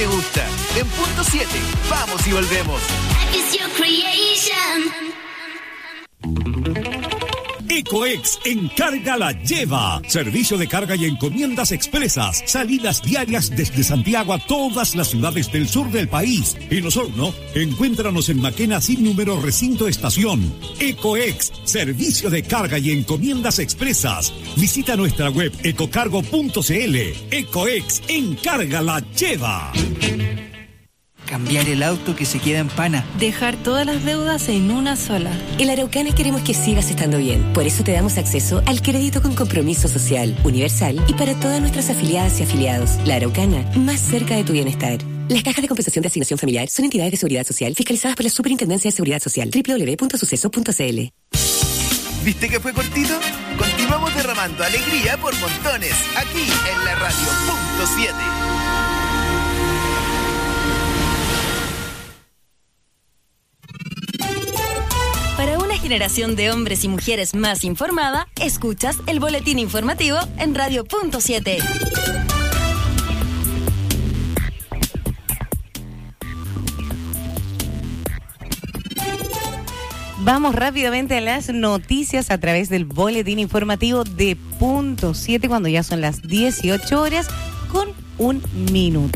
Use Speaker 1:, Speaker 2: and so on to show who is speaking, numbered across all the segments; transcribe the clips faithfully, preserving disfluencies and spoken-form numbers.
Speaker 1: te gusta. En punto siete, vamos y volvemos.
Speaker 2: Ecoex Encarga la lleva. Servicio de carga y encomiendas expresas. Salidas diarias desde Santiago a todas las ciudades del sur del país. En Osorno, encuéntranos en Maquena sin número recinto estación. Ecoex, servicio de carga y encomiendas expresas. Visita nuestra web ecocargo punto cl. Ecoex Encarga la lleva.
Speaker 3: Cambiar el auto que se queda en pana.
Speaker 4: Dejar todas las deudas en una sola.
Speaker 5: En la Araucana queremos que sigas estando bien. Por eso te damos acceso al crédito con compromiso social, universal y para todas nuestras afiliadas y afiliados. La Araucana, más cerca de tu bienestar. Las cajas de compensación de asignación familiar son entidades de seguridad social fiscalizadas por la Superintendencia de Seguridad Social. doble u doble u doble u punto suceso punto c l.
Speaker 1: ¿Viste que fue cortito? Continuamos derramando alegría por montones, aquí en la radio punto siete.
Speaker 6: Para una generación de hombres y mujeres más informada, escuchas el boletín informativo en radio punto siete.
Speaker 7: Vamos rápidamente a las noticias a través del boletín informativo de punto siete cuando ya son las dieciocho horas con un minuto.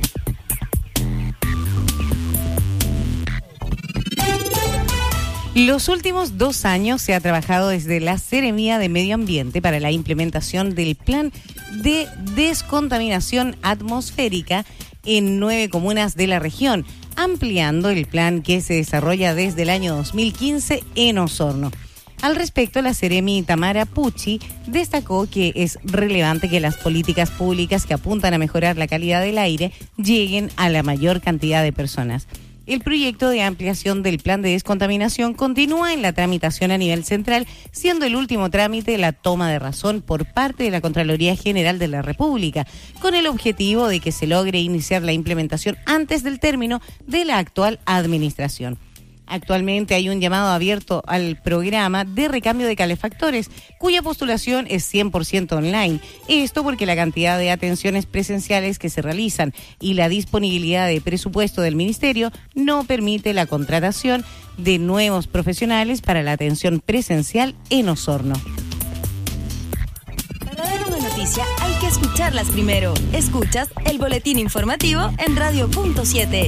Speaker 7: Los últimos dos años se ha trabajado desde la Seremía de Medio Ambiente para la implementación del plan de descontaminación atmosférica en nueve comunas de la región, ampliando el plan que se desarrolla desde el año dos mil quince en Osorno. Al respecto, la Seremi Tamara Pucci destacó que es relevante que las políticas públicas que apuntan a mejorar la calidad del aire lleguen a la mayor cantidad de personas. El proyecto de ampliación del plan de descontaminación continúa en la tramitación a nivel central, siendo el último trámite la toma de razón por parte de la Contraloría General de la República, con el objetivo de que se logre iniciar la implementación antes del término de la actual administración. Actualmente hay un llamado abierto al programa de recambio de calefactores, cuya postulación es cien por ciento online. Esto porque la cantidad de atenciones presenciales que se realizan y la disponibilidad de presupuesto del Ministerio no permite la contratación de nuevos profesionales para la atención presencial en Osorno.
Speaker 6: Para dar una noticia hay que escucharlas primero. Escuchas el boletín informativo en radio punto siete.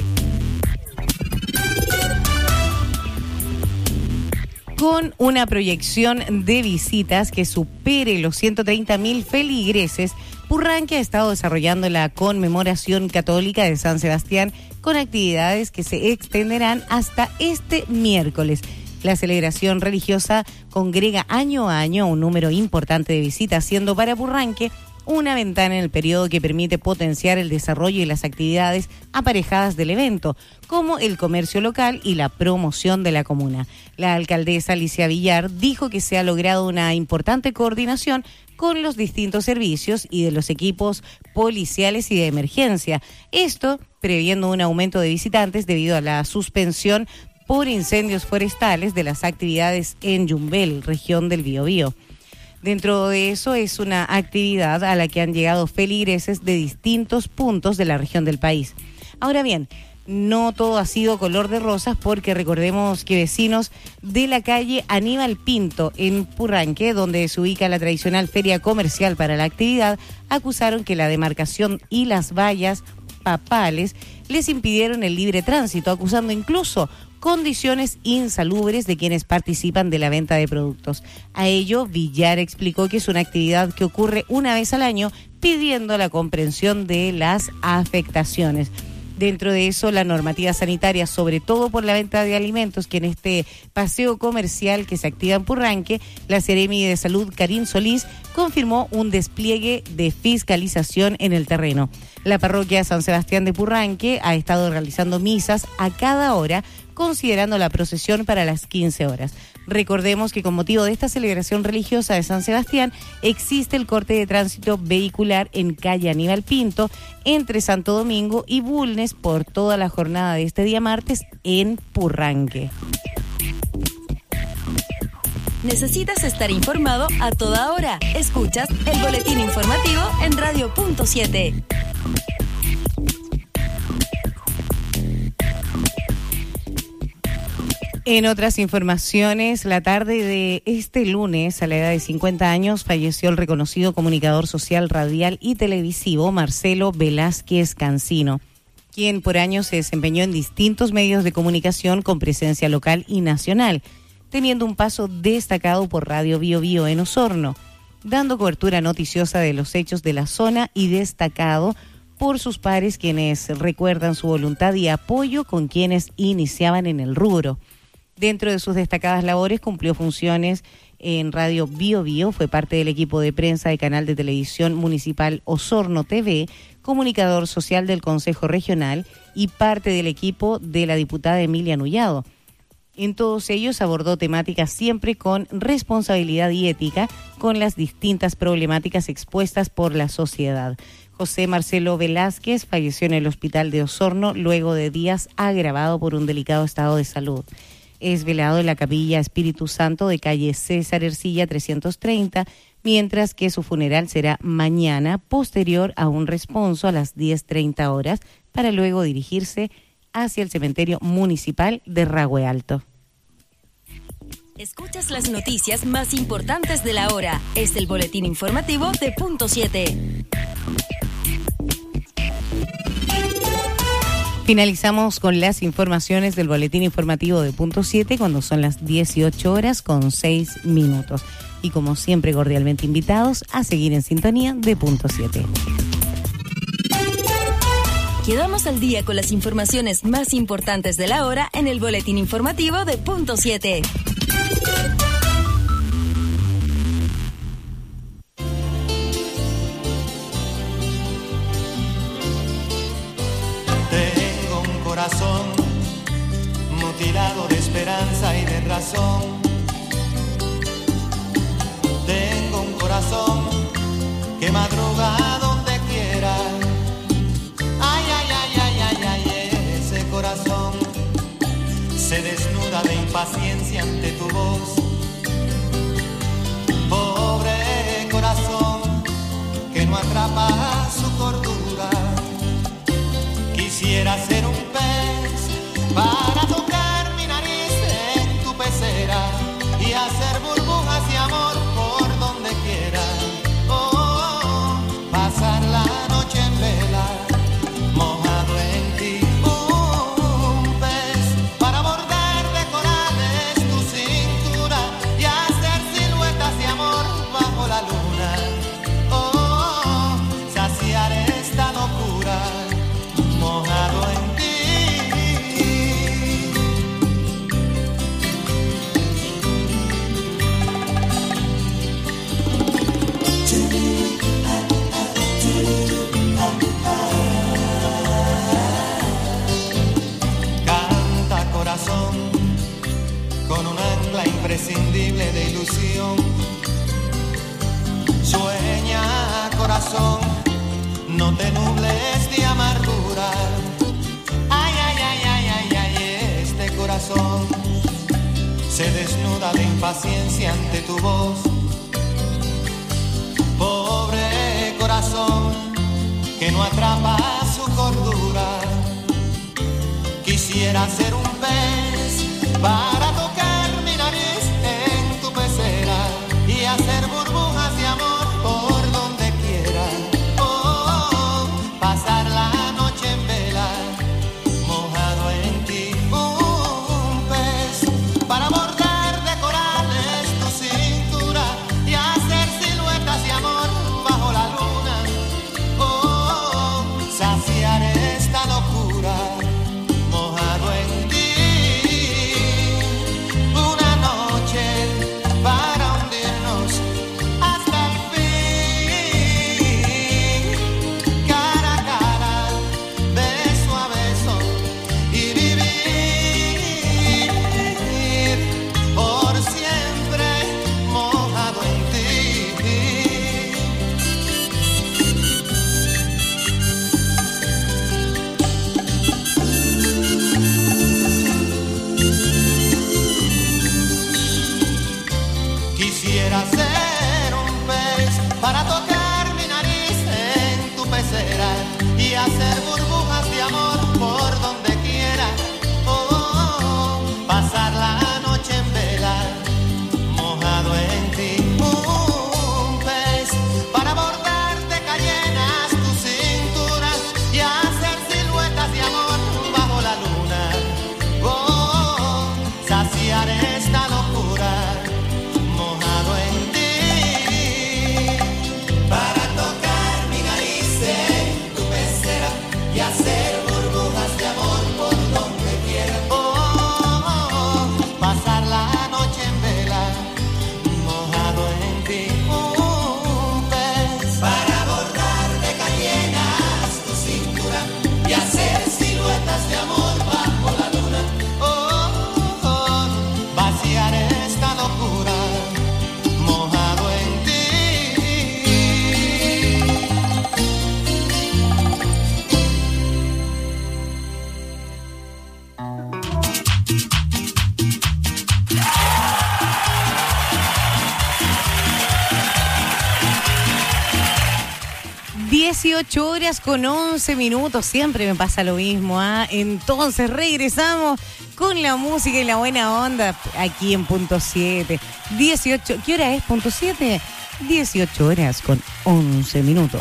Speaker 7: Con una proyección de visitas que supere los ciento treinta mil feligreses, Purranque ha estado desarrollando la conmemoración católica de San Sebastián con actividades que se extenderán hasta este miércoles. La celebración religiosa congrega año a año un número importante de visitas, siendo para Purranque una ventana en el periodo que permite potenciar el desarrollo y las actividades aparejadas del evento, como el comercio local y la promoción de la comuna. La alcaldesa Alicia Villar dijo que se ha logrado una importante coordinación con los distintos servicios y de los equipos policiales y de emergencia. Esto previendo un aumento de visitantes debido a la suspensión por incendios forestales de las actividades en Yumbel, región del Biobío. Dentro de eso es una actividad a la que han llegado feligreses de distintos puntos de la región del país. Ahora bien, no todo ha sido color de rosas porque recordemos que vecinos de la calle Aníbal Pinto en Purranque, donde se ubica la tradicional feria comercial para la actividad, acusaron que la demarcación y las vallas papales les impidieron el libre tránsito, acusando incluso condiciones insalubres de quienes participan de la venta de productos. A ello, Villar explicó que es una actividad que ocurre una vez al año, pidiendo la comprensión de las afectaciones. Dentro de eso, la normativa sanitaria, sobre todo por la venta de alimentos, que en este paseo comercial que se activa en Purranque, la Seremi de Salud, Karin Solís, confirmó un despliegue de fiscalización en el terreno. La parroquia San Sebastián de Purranque ha estado realizando misas a cada hora, considerando la procesión para las quince horas. Recordemos que con motivo de esta celebración religiosa de San Sebastián existe el corte de tránsito vehicular en calle Aníbal Pinto entre Santo Domingo y Bulnes por toda la jornada de este día martes en Purranque.
Speaker 6: ¿Necesitas estar informado a toda hora? Escuchas el boletín informativo en radio punto siete.
Speaker 7: En otras informaciones, la tarde de este lunes, a la edad de cincuenta años, falleció el reconocido comunicador social, radial y televisivo Marcelo Velázquez Cancino, quien por años se desempeñó en distintos medios de comunicación con presencia local y nacional, teniendo un paso destacado por Radio Bio Bio en Osorno, dando cobertura noticiosa de los hechos de la zona y destacado por sus pares, quienes recuerdan su voluntad y apoyo con quienes iniciaban en el rubro. Dentro de sus destacadas labores cumplió funciones en Radio Bio Bio, fue parte del equipo de prensa de Canal de Televisión Municipal Osorno T V, comunicador social del Consejo Regional y parte del equipo de la diputada Emilia Nullado. En todos ellos abordó temáticas siempre con responsabilidad y ética con las distintas problemáticas expuestas por la sociedad. José Marcelo Velázquez falleció en el hospital de Osorno luego de días agravado por un delicado estado de salud. Es velado en la Capilla Espíritu Santo de calle César Ercilla trescientos treinta, mientras que su funeral será mañana, posterior a un responso a las diez treinta horas, para luego dirigirse hacia el cementerio municipal de Rahue Alto.
Speaker 6: Escuchas las noticias más importantes de la hora. Es el boletín informativo de Punto siete.
Speaker 7: Finalizamos con las informaciones del boletín informativo de Punto siete cuando son las dieciocho horas con seis minutos. Y como siempre, cordialmente invitados a seguir en sintonía de Punto siete.
Speaker 6: Quedamos al día con las informaciones más importantes de la hora en el boletín informativo de Punto siete.
Speaker 8: Corazón mutilado de esperanza y de razón. Tengo un corazón que madruga donde quiera. Ay, ay, ay, ay, ay, ay, ese corazón se desnuda de impaciencia ante tu voz. Pobre corazón que no atrapa su cordura. Quisiera ser un pez para tocar mi nariz en tu pecera y hacer burbujas de amor por donde quiera. Oh, oh, oh, pasar la noche en vela, mojado en ti. Un pez para bordar de corales tu cintura y hacer siluetas de amor bajo la luna. Oh, oh, oh, saciar esta locura. Mojado en ti. Canta corazón con un ancla imprescindible de ilusión. Sueña corazón, no te nubles de amargura. Ay, ay, ay, ay, ay, ay, este corazón se desnuda de impaciencia ante tu voz. Pobre corazón que no atrapa su cordura. Quisiera ser un pez para tocar mi nariz en tu pecera y hacer burbujas de amor por donde quiera. Pasar la noche en vela, mojado en ti. Un pez para bordar de corales tu cintura y hacer siluetas de amor bajo la luna. Oh, saciar esta locura, mojado en ti. Una noche para hundirnos hasta el fin. Por siempre mojado en ti.
Speaker 7: dieciocho horas con once minutos. Siempre me pasa lo mismo. ¿ah? Entonces regresamos con la música y la buena onda aquí en Punto siete. dieciocho, ¿qué hora es Punto siete? dieciocho horas con once minutos.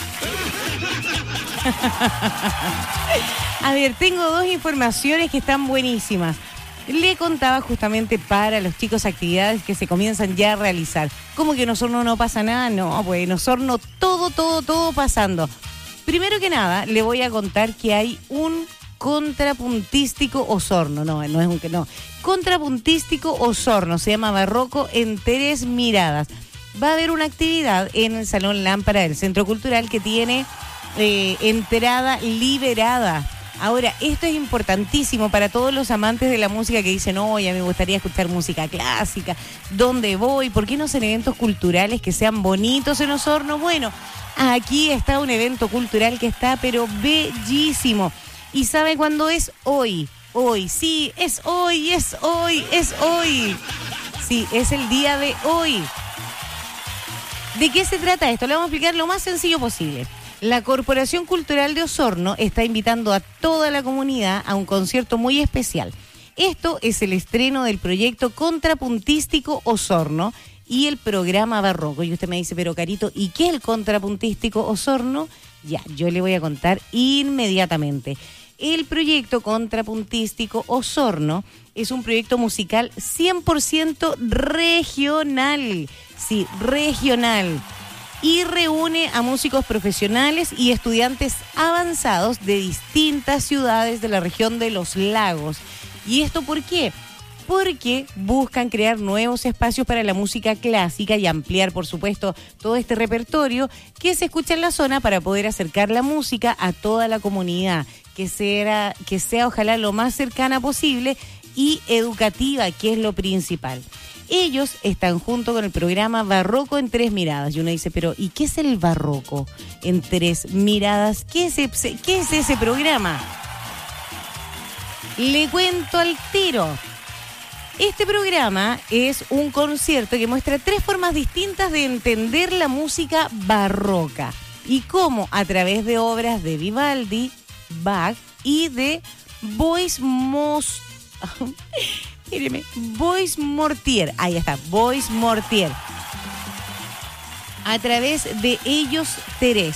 Speaker 7: A ver, tengo dos informaciones que están buenísimas. Le contaba justamente para los chicos actividades que se comienzan ya a realizar. ¿Cómo que en Osorno no pasa nada? No, pues en Osorno todo, todo, todo pasando. Primero que nada, le voy a contar que hay un contrapuntístico Osorno. No, no es un que no. Contrapuntístico Osorno, se llama Barroco en Tres Miradas. Va a haber una actividad en el Salón Lámpara del Centro Cultural que tiene eh, entrada liberada. Ahora, esto es importantísimo para todos los amantes de la música que dicen, oye, me gustaría escuchar música clásica, ¿dónde voy? ¿Por qué no hacen eventos culturales que sean bonitos en Osorno? Bueno, aquí está un evento cultural que está, pero bellísimo. ¿Y sabe cuándo es? Hoy, hoy, sí, es hoy, es hoy, es hoy. Sí, es el día de hoy. ¿De qué se trata esto? Le vamos a explicar lo más sencillo posible. La Corporación Cultural de Osorno está invitando a toda la comunidad a un concierto muy especial. Esto es el estreno del proyecto Contrapuntístico Osorno y el programa Barroco. Y usted me dice, pero Carito, ¿y qué es el Contrapuntístico Osorno? Ya, yo le voy a contar inmediatamente. El proyecto Contrapuntístico Osorno es un proyecto musical cien por ciento regional. Sí, regional. Y reúne a músicos profesionales y estudiantes avanzados de distintas ciudades de la región de los lagos. ¿Y esto por qué? Porque buscan crear nuevos espacios para la música clásica y ampliar, por supuesto, todo este repertorio que se escucha en la zona para poder acercar la música a toda la comunidad, que sea, que sea ojalá lo más cercana posible y educativa, que es lo principal. Ellos están junto con el programa Barroco en Tres Miradas. Y uno dice, pero ¿y qué es el Barroco en Tres Miradas? ¿Qué es ese, qué es ese programa? Le cuento al tiro. Este programa es un concierto que muestra tres formas distintas de entender la música barroca y cómo a través de obras de Vivaldi, Bach y de Bois Mos... Míreme, Bois Mortier, ahí está, Bois Mortier. A través de ellos tres.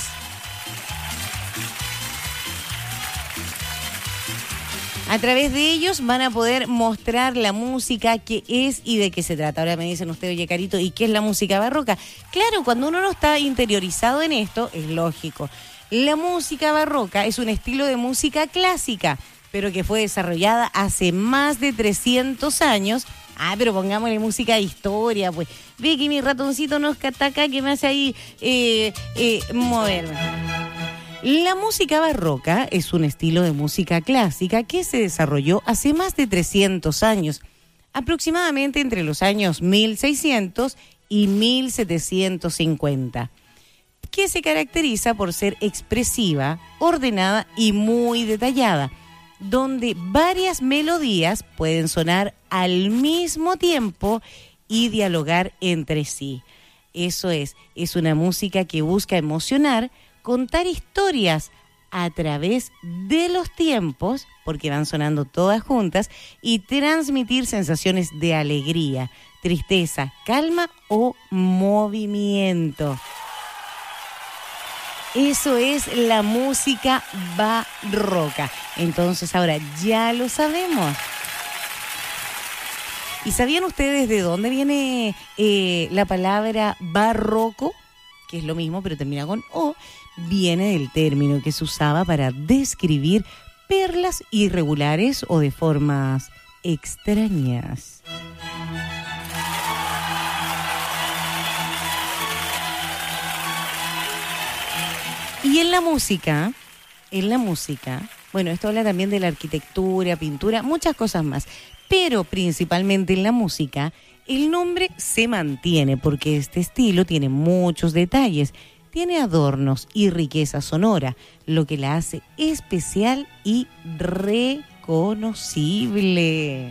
Speaker 7: A través de ellos van a poder mostrar la música, qué es y de qué se trata. Ahora me dicen ustedes, oye, Carito, ¿y qué es la música barroca? Claro, cuando uno no está interiorizado en esto, es lógico. La música barroca es un estilo de música clásica, pero que fue desarrollada hace más de trescientos años. Ah, pero pongámosle música de historia, pues. Ve que mi ratoncito no está acá, que me hace ahí eh, eh, moverme. La música barroca es un estilo de música clásica que se desarrolló hace más de trescientos años, aproximadamente entre los años mil seiscientos y mil setecientos cincuenta, que se caracteriza por ser expresiva, ordenada y muy detallada, donde varias melodías pueden sonar al mismo tiempo y dialogar entre sí. Eso es, es una música que busca emocionar, contar historias a través de los tiempos, porque van sonando todas juntas, y transmitir sensaciones de alegría, tristeza, calma o movimiento. Eso es la música barroca. Entonces ahora ya lo sabemos. ¿Y sabían ustedes de dónde viene eh, la palabra barroco? Que es lo mismo, pero termina con O. Viene del término que se usaba para describir perlas irregulares o de formas extrañas. Y en la música, en la música, bueno, esto habla también de la arquitectura, pintura, muchas cosas más, pero principalmente en la música, el nombre se mantiene porque este estilo tiene muchos detalles, tiene adornos y riqueza sonora, lo que la hace especial y reconocible.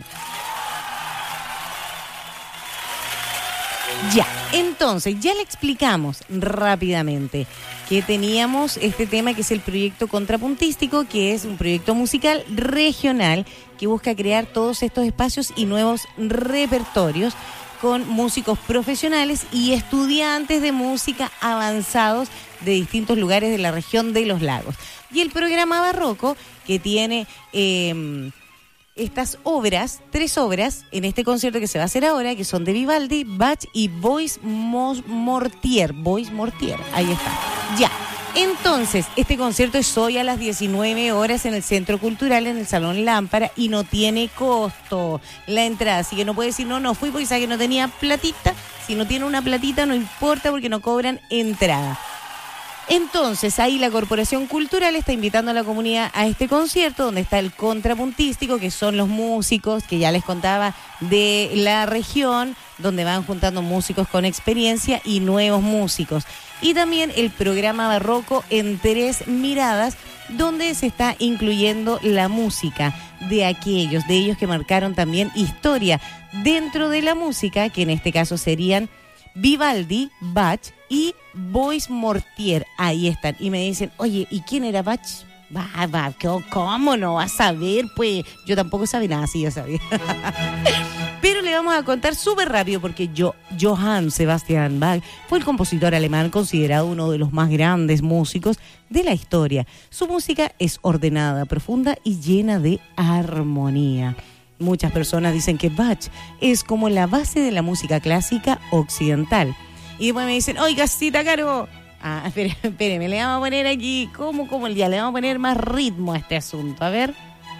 Speaker 7: Ya, entonces, ya le explicamos rápidamente que teníamos este tema que es el proyecto Contrapuntístico, que es un proyecto musical regional que busca crear todos estos espacios y nuevos repertorios con músicos profesionales y estudiantes de música avanzados de distintos lugares de la región de los lagos. Y el programa Barroco, que tiene eh, estas obras, tres obras, en este concierto que se va a hacer ahora, que son de Vivaldi, Bach y Bois Mortier. Bois Mortier, ahí está. Ya. Entonces, este concierto es hoy a las diecinueve horas en el Centro Cultural, en el Salón Lámpara, y no tiene costo la entrada. Así que no puede decir, no, no fui porque sabe que no tenía platita. Si no tiene una platita, no importa porque no cobran entrada. Entonces, ahí la Corporación Cultural está invitando a la comunidad a este concierto, donde está el Contrapuntístico, que son los músicos que ya les contaba de la región, donde van juntando músicos con experiencia y nuevos músicos. Y también el programa Barroco en Tres Miradas, donde se está incluyendo la música de aquellos, de ellos que marcaron también historia dentro de la música, que en este caso serían Vivaldi, Bach y Bois Mortier. Ahí están. Y me dicen, oye, ¿y quién era Bach? Va, va, ¿cómo no vas a saber? Pues yo tampoco sabía nada, sí, yo sabía. Pero le vamos a contar súper rápido porque yo, Johann Sebastian Bach fue el compositor alemán considerado uno de los más grandes músicos de la historia. Su música es ordenada, profunda y llena de armonía. Muchas personas dicen que Bach es como la base de la música clásica occidental. Y después me dicen, oiga, Cita Caro. Ah, espéreme, espéreme, le vamos a poner aquí, ¿cómo, cómo el día? Le vamos a poner más ritmo a este asunto. A ver.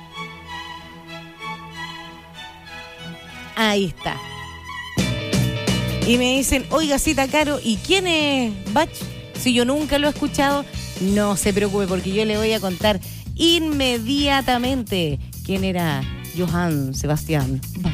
Speaker 7: Ahí está. Y me dicen, oiga, Cita Caro, ¿y quién es Bach? Si yo nunca lo he escuchado, no se preocupe porque yo le voy a contar inmediatamente quién era Johann Sebastian Bach.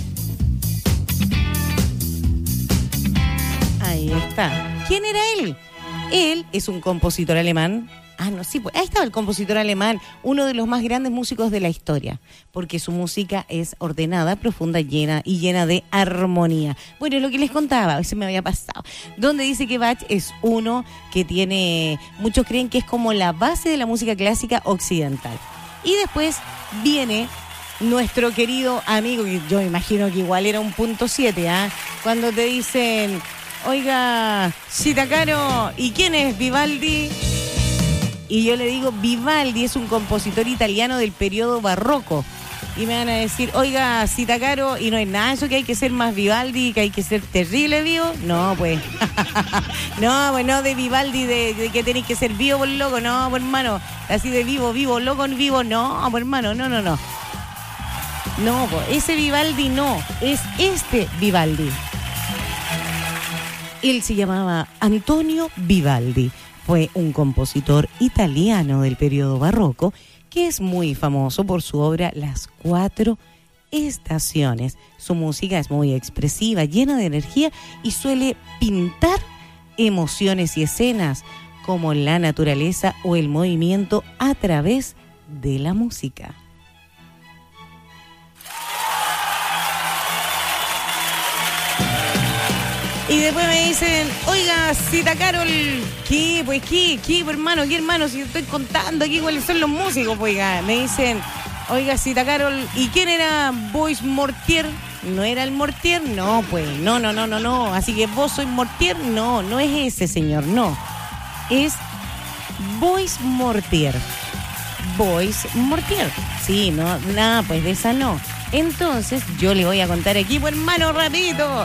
Speaker 7: Ahí está. ¿Quién era él? Él es un compositor alemán. Ah, no, sí, pues ahí estaba el compositor alemán, uno de los más grandes músicos de la historia, porque su música es ordenada, profunda, llena y llena de armonía. Bueno, es lo que les contaba, se me había pasado, donde dice que Bach es uno que tiene, muchos creen que es como la base de la música clásica occidental. Y después viene nuestro querido amigo, que yo me imagino que igual era un punto siete, ¿ah? Cuando te dicen, oiga, Cita Caro, ¿y quién es Vivaldi? Y yo le digo, Vivaldi es un compositor italiano del periodo barroco. Y me van a decir, oiga, Cita Caro, y no es nada eso que hay que ser más Vivaldi, que hay que ser terrible vivo. No, pues. no, pues no de Vivaldi, de, de que tenéis que ser vivo por loco. No, pues hermano, así de vivo, vivo, loco, vivo. No, pues hermano, no, no, no. No, pues ese Vivaldi no, es este Vivaldi. Él se llamaba Antonio Vivaldi. Fue un compositor italiano del periodo barroco que es muy famoso por su obra Las Cuatro Estaciones. Su música es muy expresiva, llena de energía y suele pintar emociones y escenas como la naturaleza o el movimiento a través de la música. Y después me dicen, oiga, Cita Carol, ¿qué? Pues, ¿qué? ¿Qué, hermano? ¿Qué, hermano? Si estoy contando aquí cuáles son los músicos, pues, oiga. Me dicen, oiga, Cita Carol, ¿y quién era Bois Mortier? ¿No era el Mortier? No, pues, no, no, no, no, no. Así que vos sois Mortier, no, no es ese señor, no. Es Bois Mortier. Bois Mortier. Sí, no, nada, pues de esa no. Entonces, yo le voy a contar aquí, pues, hermano, rapidito.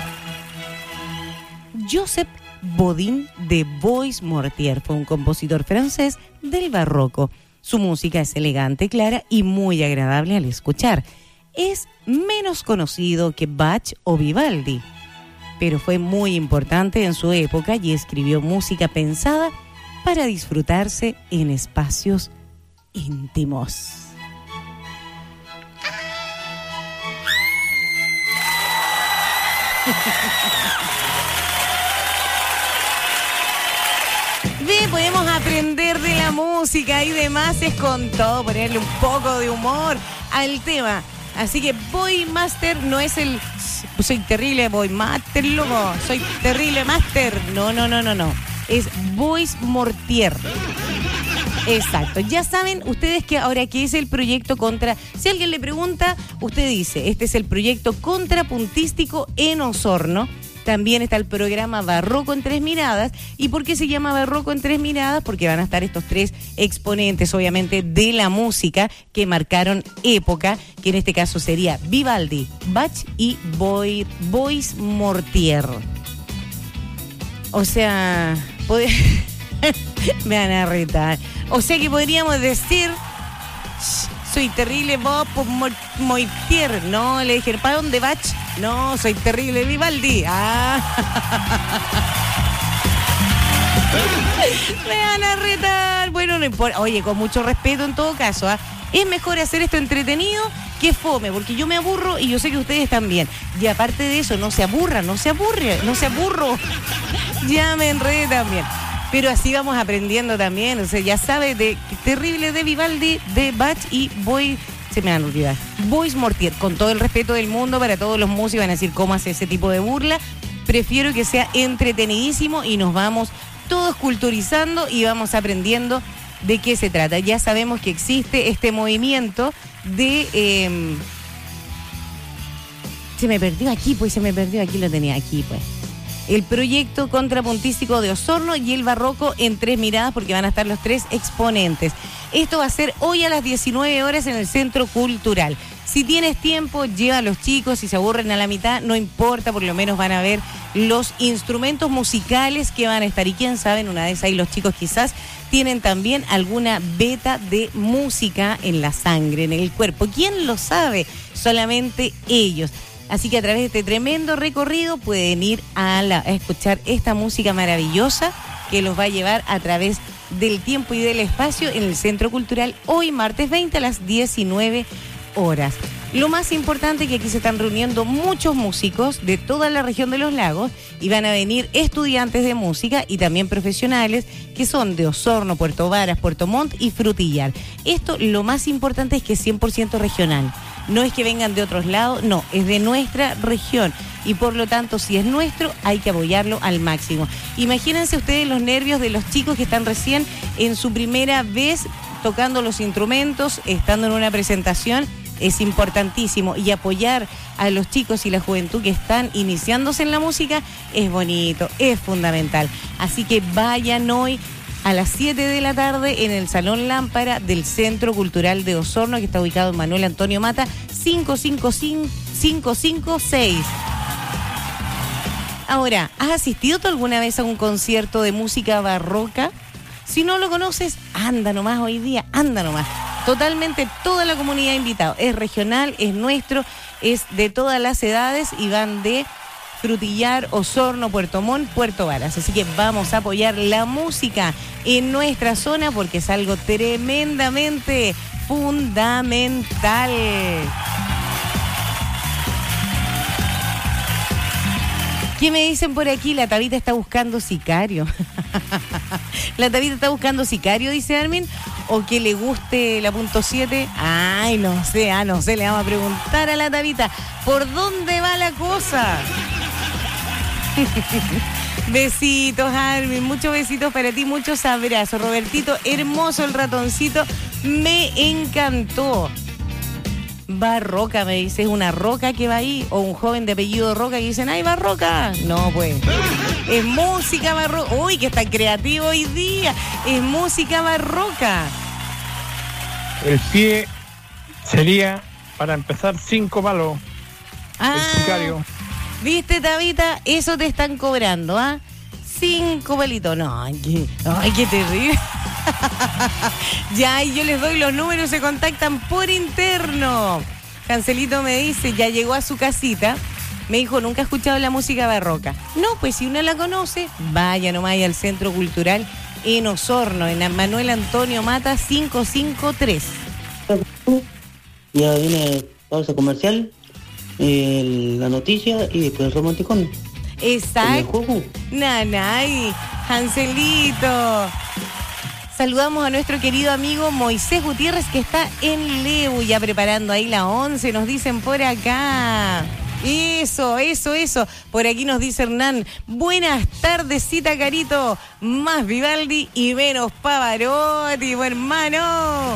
Speaker 7: Joseph Bodin de Bois Mortier fue un compositor francés del barroco. Su música es elegante, clara y muy agradable al escuchar. Es menos conocido que Bach o Vivaldi, pero fue muy importante en su época y escribió música pensada para disfrutarse en espacios íntimos. Ve, podemos aprender de la música y demás, es con todo, ponerle un poco de humor al tema. Así que Boy Master no es el soy terrible Boy Master, loco, soy terrible Master. No, no, no, no, no. Es Bois Mortier. Exacto. Ya saben ustedes que ahora que es el proyecto contra... Si alguien le pregunta, usted dice, este es el proyecto contrapuntístico en Osorno. También está el programa Barroco en Tres Miradas. ¿Y por qué se llama Barroco en Tres Miradas? Porque van a estar estos tres exponentes, obviamente, de la música que marcaron época, que en este caso sería Vivaldi, Bach y Boy, Bois Mortier. O sea, pod- me van a retar. O sea que podríamos decir... Soy terrible Bob Mortier. No, le dije, ¿para dónde Bach? No, soy terrible Vivaldi. Ah. Me van a retar. Bueno, no importa. Oye, con mucho respeto en todo caso, ¿ah? Es mejor hacer esto entretenido que fome, porque yo me aburro y yo sé que ustedes también. Y aparte de eso, no se aburran, no se aburre, no se aburro. Ya me enredé también. Pero así vamos aprendiendo también. O sea, ya sabe de terrible de Vivaldi, de Bach y Boy, se me van a olvidar. Bois Mortier, con todo el respeto del mundo para todos los músicos, van a decir cómo hace ese tipo de burla. Prefiero que sea entretenidísimo y nos vamos todos culturizando y vamos aprendiendo de qué se trata. Ya sabemos que existe este movimiento de... Eh, se me perdió aquí, pues se me perdió, aquí lo tenía, aquí pues. El proyecto contrapuntístico de Osorno y el Barroco en Tres Miradas, porque van a estar los tres exponentes. Esto va a ser hoy a las diecinueve horas en el Centro Cultural. Si tienes tiempo, lleva a los chicos. Si se aburren a la mitad, no importa, por lo menos van a ver los instrumentos musicales que van a estar. Y quién sabe, en una vez ahí los chicos quizás tienen también alguna beta de música en la sangre, en el cuerpo. ¿Quién lo sabe? Solamente ellos. Así que a través de este tremendo recorrido pueden ir a, la, a escuchar esta música maravillosa que los va a llevar a través del tiempo y del espacio en el Centro Cultural hoy martes veinte a las diecinueve horas. Lo más importante es que aquí se están reuniendo muchos músicos de toda la región de los lagos y van a venir estudiantes de música y también profesionales que son de Osorno, Puerto Varas, Puerto Montt y Frutillar. Esto lo más importante es que es cien por ciento regional. No es que vengan de otros lados, no, es de nuestra región. Y por lo tanto, si es nuestro, hay que apoyarlo al máximo. Imagínense ustedes los nervios de los chicos que están recién en su primera vez tocando los instrumentos, estando en una presentación. Es importantísimo y apoyar a los chicos y la juventud que están iniciándose en la música es bonito, es fundamental. Así que vayan hoy a las siete de la tarde en el Salón Lámpara del Centro Cultural de Osorno, que está ubicado en Manuel Antonio Mata, cinco cinco cinco, cinco cinco seis. Ahora, ¿has asistido tú alguna vez a un concierto de música barroca? Si no lo conoces, anda nomás hoy día, anda nomás. Totalmente toda la comunidad invitada. Es regional, es nuestro, es de todas las edades y van de Frutillar, Osorno, Puerto Montt, Puerto Varas. Así que vamos a apoyar la música en nuestra zona porque es algo tremendamente fundamental. ¿Qué me dicen por aquí? La Tabita está buscando sicario. La Tabita está buscando sicario, dice Armin. ¿O que le guste la punto siete? Ay, no sé, ah, no sé. Le vamos a preguntar a la Tabita, ¿por dónde va la cosa? Besitos, Armin. Muchos besitos para ti, muchos abrazos. Robertito, hermoso el ratoncito. Me encantó. Barroca, me dice, ¿es una roca que va ahí? O un joven de apellido Roca que dicen, ¡ay, Barroca! No, pues. Es música barroca. Uy, que está creativo hoy día. Es música barroca.
Speaker 9: El pie sería, para empezar, cinco palos.
Speaker 7: Ah,
Speaker 9: el sicario.
Speaker 7: ¿Viste, Tabita? Eso te están cobrando, ¿ah? Cinco palitos. No, ay, qué, ay, qué terrible. Ya, y yo les doy los números, se contactan por interno. Cancelito me dice, ya llegó a su casita. Me dijo, nunca he escuchado la música barroca. No, pues si uno la conoce, vaya nomás al Centro Cultural en Osorno, en Manuel Antonio Mata quinientos cincuenta y tres.
Speaker 10: Ya viene pausa comercial, eh, la noticia y después el romanticón.
Speaker 7: Exacto. Nanay, Angelito. Saludamos a nuestro querido amigo Moisés Gutiérrez, que está en Leu, ya preparando ahí la once, nos dicen por acá. Eso, eso, eso. Por aquí nos dice Hernán, buenas tardecita, Carito. Más Vivaldi y menos Pavarotti, buen hermano.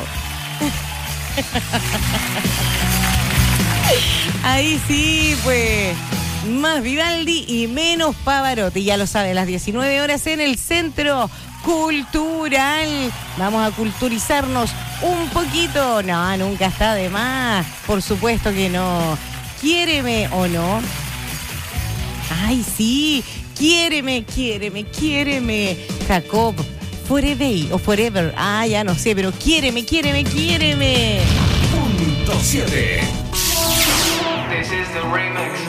Speaker 7: Ahí sí, pues. Más Vivaldi y menos Pavarotti. Ya lo sabe, a las diecinueve horas en el Centro Cultural. Vamos a culturizarnos un poquito. No, nunca está de más. Por supuesto que no. Quiéreme o no. Ay, sí. Quiéreme, quiéreme, quiéreme. Jacob, forever o forever. Ah, ya no sé, pero quiéreme, quiéreme, quiéreme.
Speaker 2: Punto siete.
Speaker 11: This is the remix.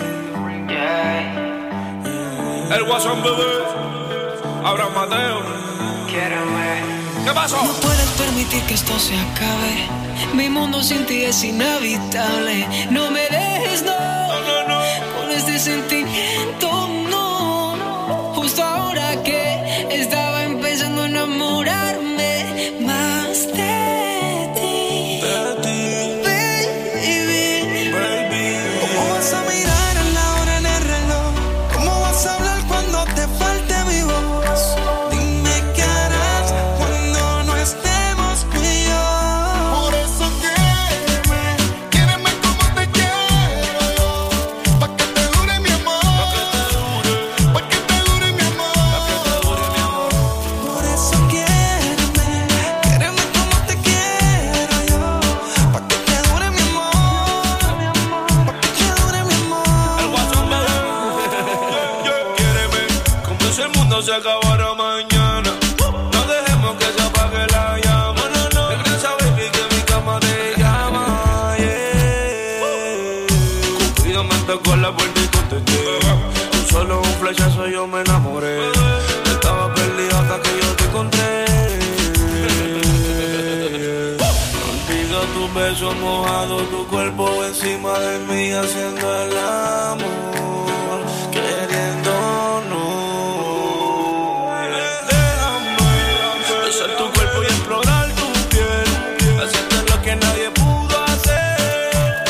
Speaker 11: Yeah.
Speaker 12: El Guasón bebé. Abraham Mateo.
Speaker 11: Quiéreme.
Speaker 12: ¿Qué pasó?
Speaker 13: No puedes permitir que esto se acabe. Mi mundo sin ti es inhabitable. No me dejes, no,
Speaker 12: no, no, no.
Speaker 13: Con este sentimiento, no. Justo ahora que estaba empezando a enamorarme más de ti,
Speaker 12: de ti,
Speaker 13: baby.
Speaker 12: baby.
Speaker 13: ¿Cómo vas a mirar a la hora en el reloj? ¿Cómo vas a hablar cuando te falte mi voz? Dime qué harás cuando no estemos tú y yo.
Speaker 8: Por eso quiéreme, quiéreme como te quiero yo, pa' que te dure mi amor, pa' que te dure mi amor,
Speaker 12: pa' que te dure mi amor.
Speaker 13: Por eso quiéreme, quiéreme como te quiero yo, pa' que te dure mi amor, pa' que te dure mi amor.
Speaker 12: El Guasón bebé. Quiéreme como si el mundo se acabara mañana. No dejemos que se apague la llama. No, no, regresa, baby, que mi cama te llama. Yeah. Cupido me tocó la puerta y contesté. Con solo un flechazo yo me enamoré. Estaba perdido hasta que yo te encontré. Contigo tus besos mojados, tu cuerpo encima de mí haciendo el amor, queriéndonos. Déjame besar tu cuerpo y explorar tu piel, hacerte lo que nadie pudo hacer.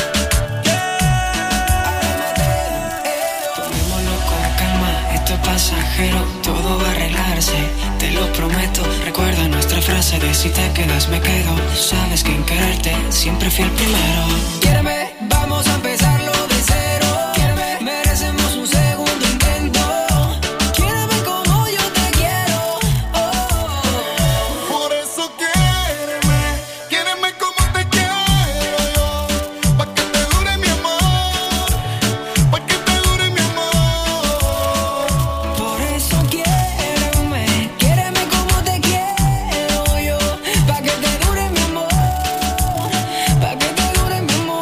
Speaker 13: Tomémoslo con calma, esto es pasajero, todo va a arreglarse, te lo prometo. Recuerda nuestra frase de si te quedas me quedo. Sabes que en quererte siempre fui el primero. Quiéreme, vamos a empezarlo de cero. Quiéreme, merecemos un segundo intento. Quiéreme como yo te quiero. Oh.
Speaker 8: por eso quiéreme, quiéreme como te quiero yo, pa' que te dure mi amor, pa' que te dure mi amor.
Speaker 13: Por eso quiéreme, quiéreme como te quiero yo, pa' que te dure mi amor, pa' que te dure mi amor.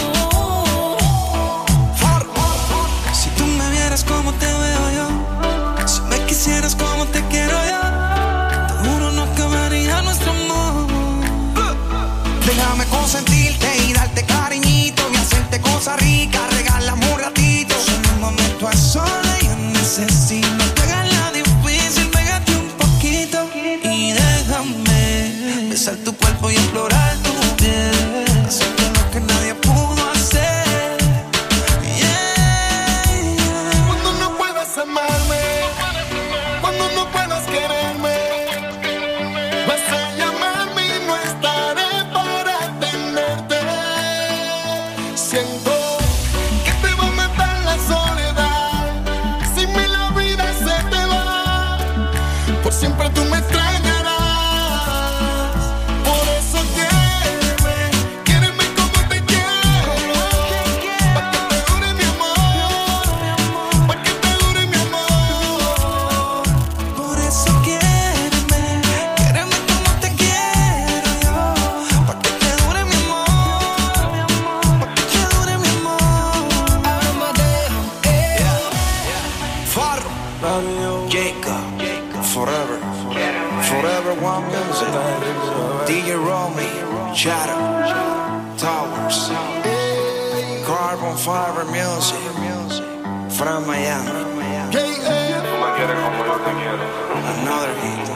Speaker 13: Si tú me vieras como te veo yo, si me quisieras como te quiero yo, te juro no acabaría nuestro amor.
Speaker 8: Déjame consentirte y darte cariñito y hacerte cosas ricas, regálame un ratito.
Speaker 13: Solo un momento a solas yo necesito. Pégala difícil, pégate un poquito y déjame besar tu cuerpo y explorar tu piel, hacerte lo que nadie pudo hacer. Yeah.
Speaker 8: Cuando no puedas amarme, cuando no puedas quererme, vas a llamarme y no estaré para atenderte. Siento que te va a matar la soledad, sin mí la vida se te va, por siempre tú me extrañarás. Por eso quiéreme, quiéreme como te quiero, pa' que te dure mi amor, pa' que te dure mi amor.
Speaker 13: Por eso quiéreme, quiéreme como te quiero yo, pa' que te dure mi amor, pa' que te dure mi amor. Abraham Mateo,
Speaker 8: Farro, Jacob, Forever, Forever One Music, D J Romy, Shadow, Towers, Carbon Fiber Music, from Miami,
Speaker 12: Tú me quieres como yo te quiero.
Speaker 8: another hit.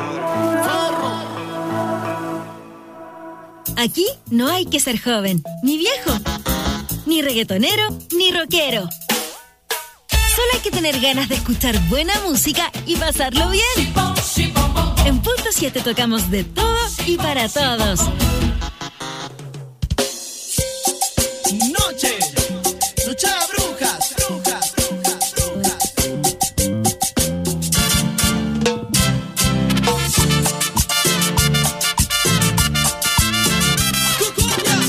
Speaker 6: Aquí no hay que ser joven ni viejo. ni reggaetonero, ni rockero. Solo hay que tener ganas de escuchar buena música y pasarlo bien. En Punto siete tocamos de todo y para todos.
Speaker 8: Noche, noche de brujas, brujas, brujas, brujas. ¡Cucuya!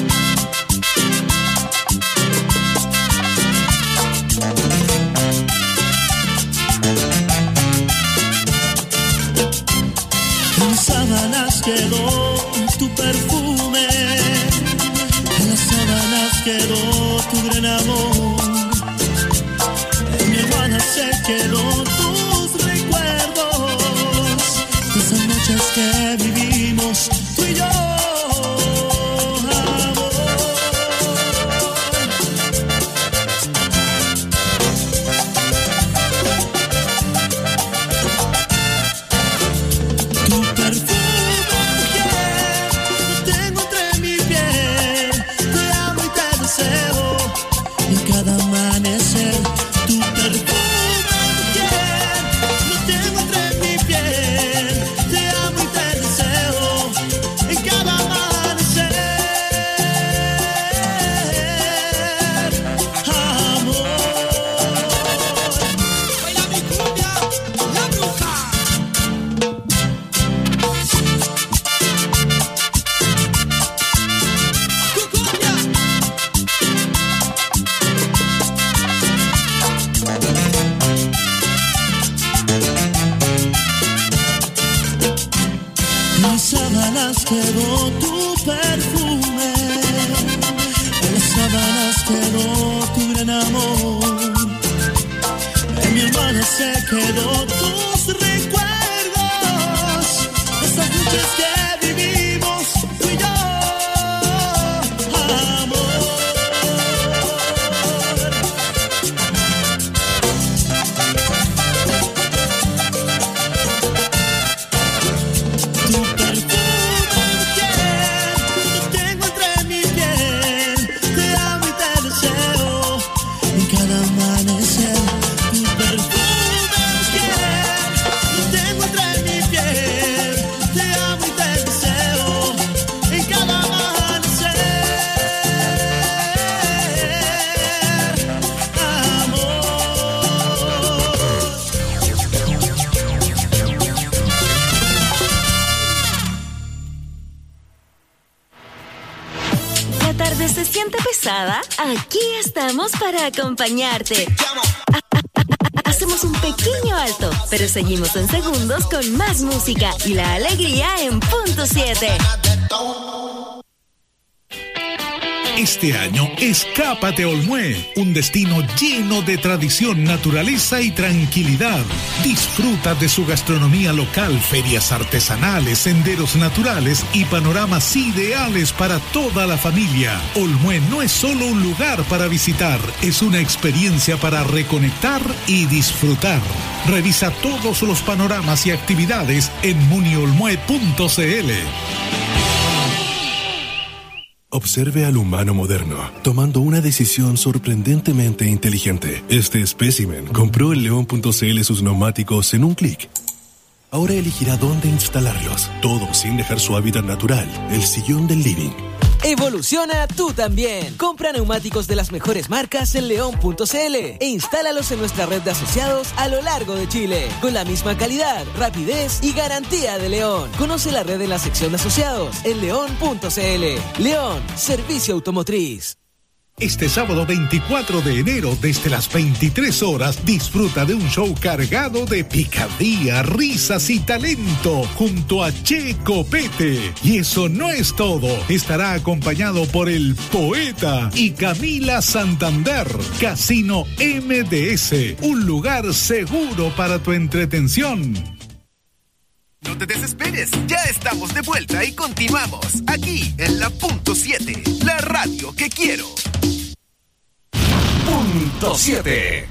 Speaker 8: En las sábanas quedó tu perfume. En las sábanas quedó tu gran amor. En mi almohada se quedó tus recuerdos de esas noches que vivimos tú y yo. Amor. Tu perfume que tengo entre mi piel. Te amo y te deseo en cada amanecer. Tu perfume que lo tengo entre mi piel. Te amo y te deseo en cada amanecer. Amor. Baila mi cumbia, la bruja. Cucuya. En las sábanas quedó tu perfume. En las sábanas quedó tu gran amor. En mi almohada se quedó tus recuerdos. Esas noches que vivimos tú y yo. Amor. Tu perfume que lo tengo entre mi piel. Te amo y te deseo en cada amanecer. Tu perfume que lo tengo entre mi piel. Te amo y te deseo en cada amanecer. Amor.
Speaker 6: La tarde se siente pesada. Aquí estamos para acompañarte. Ha- ha- ha- Hacemos un pequeño alto, pero seguimos en segundos con más música y la alegría en Punto siete.
Speaker 2: Este año, escápate a Olmué, un destino lleno de tradición, naturaleza y tranquilidad. Disfruta de su gastronomía local, ferias artesanales, senderos naturales y panoramas ideales para toda la familia. Olmué no es solo un lugar para visitar, es una experiencia para reconectar y disfrutar. Revisa todos los panoramas y actividades en muniolmue punto cl.
Speaker 14: Observe al humano moderno, tomando una decisión sorprendentemente inteligente. Este espécimen compró en león punto cl sus neumáticos en un clic. Ahora elegirá dónde instalarlos, todo sin dejar su hábitat natural, el sillón del living.
Speaker 15: Evoluciona tú también. Compra neumáticos de las mejores marcas en león punto cl e instálalos en nuestra red de asociados a lo largo de Chile, con la misma calidad, rapidez y garantía de León. Conoce la red en la sección de asociados en león punto cl. León, servicio automotriz.
Speaker 2: Este sábado veinticuatro de enero, desde las veintitrés horas, disfruta de un show cargado de picardía, risas y talento, junto a Che Copete. Y eso no es todo. Estará acompañado por el Poeta y Camila Santander. Casino M D S, un lugar seguro para tu entretención.
Speaker 1: No te desesperes, ya estamos de vuelta y continuamos aquí en la Punto siete, la radio que quiero.
Speaker 16: Punto siete.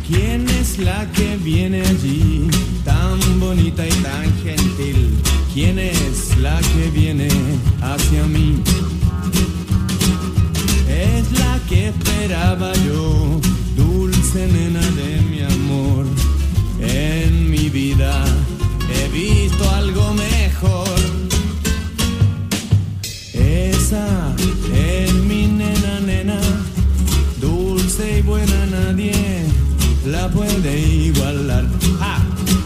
Speaker 16: ¿Quién es la que viene allí, tan bonita y tan gentil? ¿Quién es la que viene hacia mí? Es la que esperaba yo, dulce nena de mi amor. En mi vida he visto algo mejor. Esa es mi nena, nena, dulce y buena, nadie la puede igualar. ¡Ja!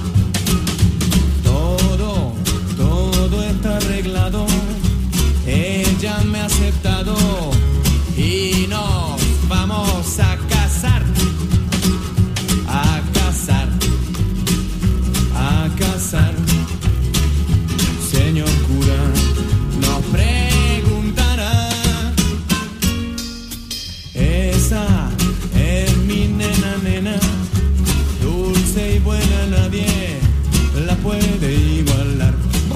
Speaker 16: Todo, todo está arreglado, ella me ha aceptado y nos vamos a casar, a casar, a casar. Señor cura, nos preguntará, esa es mi nena, nena, dulce y buena, nadie la puede igualar.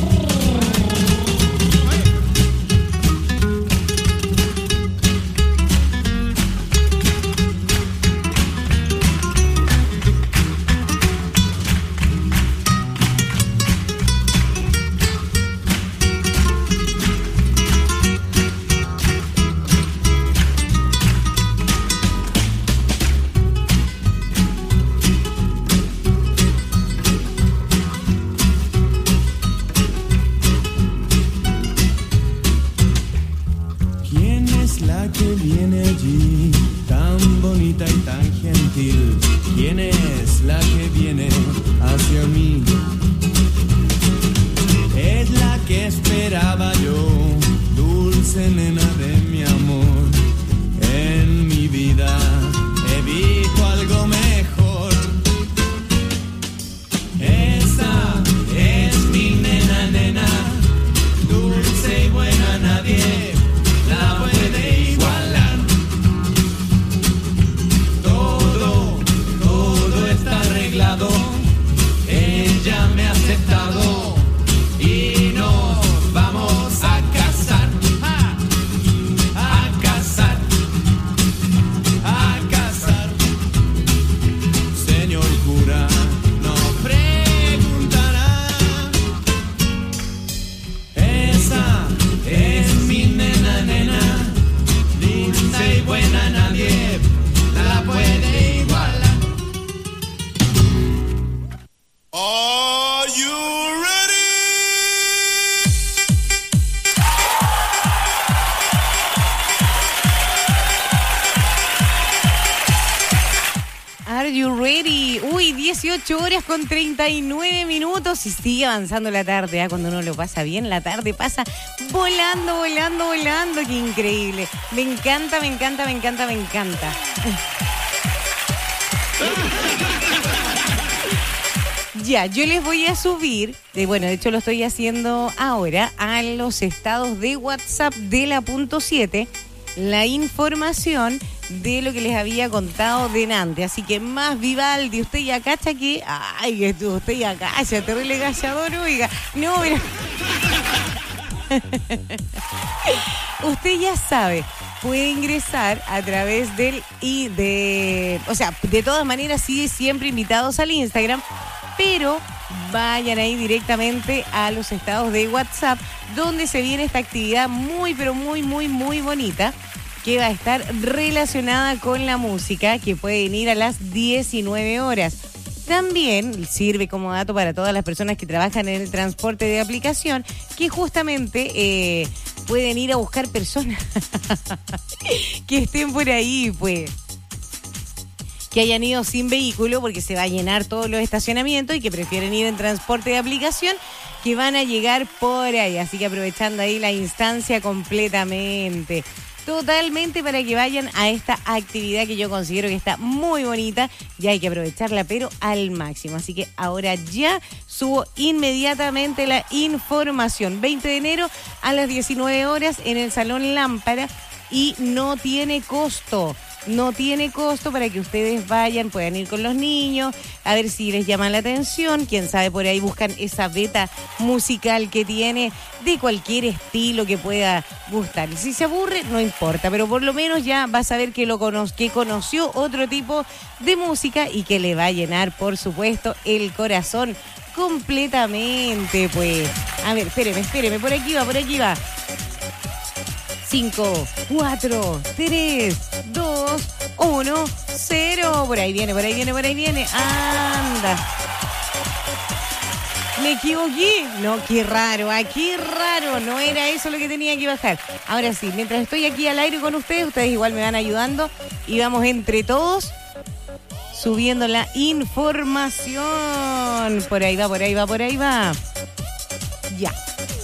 Speaker 16: ¿Quién es la que viene hacia mí? Es la que esperaba yo, dulce nena de mi amor. En mi vida he visto algo mejor. Esa es mi nena, nena, dulce y buena, nadie la puede igualar. Ella me ha aceptado y nos vamos a casar, a, a casar, a casar. Señor cura, nos preguntará, esa es mi nena, nena, dulce y buena, nadie la puede igualar. Are you ready?
Speaker 7: Are you ready? Uy, dieciocho horas con treinta y nueve minutos y sigue avanzando la tarde. ¿eh? Cuando uno lo pasa bien, la tarde pasa volando, volando, volando. ¡Qué increíble! Me encanta, me encanta, me encanta, me encanta. Ya, yo les voy a subir, de, bueno, de hecho lo estoy haciendo ahora, a los estados de WhatsApp de la punto siete, la información de lo que les había contado delante. Así que más Vivaldi, usted ya cacha que, ay, usted ya cacha, terrible callador, oiga, no, mira. Usted ya sabe, puede ingresar a través del y de, o sea, de todas maneras sigue siempre invitados al Instagram, pero vayan ahí directamente a los estados de WhatsApp, donde se viene esta actividad muy, pero muy, muy, muy bonita, que va a estar relacionada con la música, que pueden ir a las diecinueve horas. También sirve como dato para todas las personas que trabajan en el transporte de aplicación, que justamente eh, pueden ir a buscar personas que estén por ahí, pues, que hayan ido sin vehículo porque se va a llenar todos los estacionamientos y que prefieren ir en transporte de aplicación, que van a llegar por ahí. Así que aprovechando ahí la instancia completamente. Totalmente para que vayan a esta actividad que yo considero que está muy bonita y hay que aprovecharla pero al máximo. Así que ahora ya subo inmediatamente la información. veinte de enero a las diecinueve horas en el Salón Lámpara y no tiene costo. No tiene costo para que ustedes vayan, puedan ir con los niños, a ver si les llama la atención. Quién sabe, por ahí buscan esa beta musical que tiene de cualquier estilo que pueda gustar. Y si se aburre, no importa, pero por lo menos ya va a saber que, lo cono- que conoció otro tipo de música y que le va a llenar, por supuesto, el corazón completamente. Pues, a ver, espéreme, espéreme, por aquí va, por aquí va. cinco, cuatro, tres, dos, uno, cero. Por ahí viene, por ahí viene, por ahí viene. Anda. Me equivoqué. No, qué raro, ah, qué raro. No era eso lo que tenía que bajar. Ahora sí, mientras estoy aquí al aire con ustedes, ustedes igual me van ayudando y vamos entre todos subiendo la información. Por ahí va, por ahí va, por ahí va. Ya.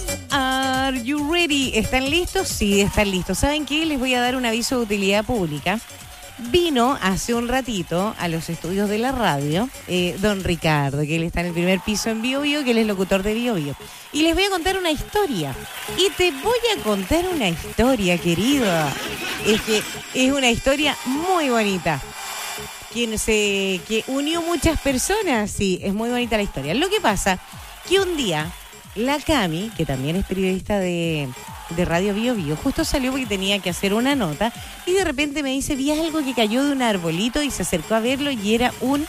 Speaker 7: Are you ready? ¿Están listos? Sí, están listos. ¿Saben qué? Les voy a dar un aviso de utilidad pública. Vino hace un ratito a los estudios de la radio eh, don Ricardo, que él está en el primer piso en Bio Bio, que él es locutor de Bio Bio. Y les voy a contar una historia. Y te voy a contar una historia, querida. Es que es una historia muy bonita. Quien se, que unió muchas personas. Sí, es muy bonita la historia. Lo que pasa que un día la Cami, que también es periodista de, de Radio Bio Bio, justo salió porque tenía que hacer una nota y de repente me dice, vi algo que cayó de un arbolito, y se acercó a verlo y era un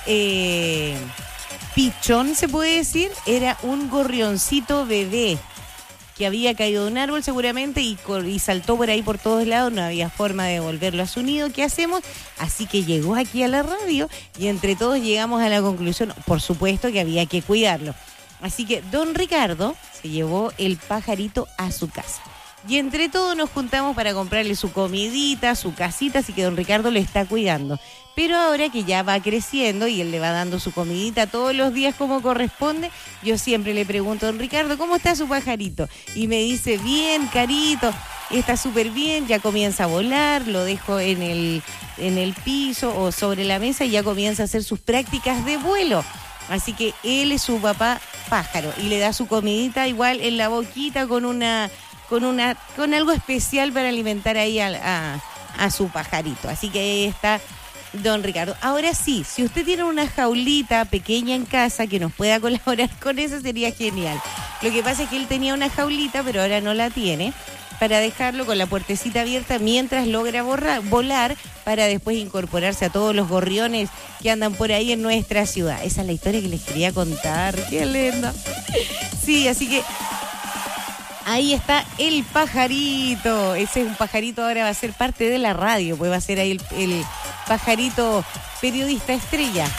Speaker 7: eh, pichón, se puede decir, era un gorrioncito bebé que había caído de un árbol seguramente y, y saltó por ahí por todos lados, no había forma de devolverlo a su nido. ¿Qué hacemos? Así que llegó aquí a la radio y entre todos llegamos a la conclusión, por supuesto, que había que cuidarlo. Así que don Ricardo se llevó el pajarito a su casa. Y entre todos nos juntamos para comprarle su comidita, su casita, así que don Ricardo le está cuidando. Pero ahora que ya va creciendo y él le va dando su comidita todos los días como corresponde, yo siempre le pregunto a don Ricardo, ¿cómo está su pajarito? Y me dice, bien, Carito, está súper bien, ya comienza a volar, lo dejo en el, en el piso o sobre la mesa y ya comienza a hacer sus prácticas de vuelo. Así que él es su papá pájaro y le da su comidita igual en la boquita con una, con una, con algo especial para alimentar ahí a, a, a su pajarito. Así que ahí está don Ricardo. Ahora sí, si usted tiene una jaulita pequeña en casa que nos pueda colaborar con eso, sería genial. Lo que pasa es que él tenía una jaulita, pero ahora no la tiene, para dejarlo con la puertecita abierta mientras logra borrar, volar para después incorporarse a todos los gorriones que andan por ahí en nuestra ciudad. Esa es la historia que les quería contar. ¡Qué lindo! Sí, así que ahí está el pajarito. Ese es un pajarito, ahora va a ser parte de la radio, pues va a ser ahí el, el pajarito periodista estrella.